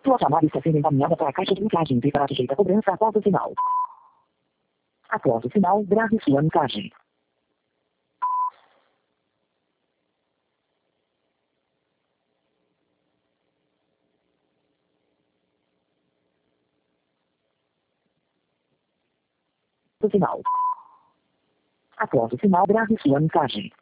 Sua chamada está sendo encaminhada para a caixa de mensagens e será sujeita a cobrança após o sinal. Após o sinal, grave sua mensagem. O sinal. Após o sinal, grave sua mensagem.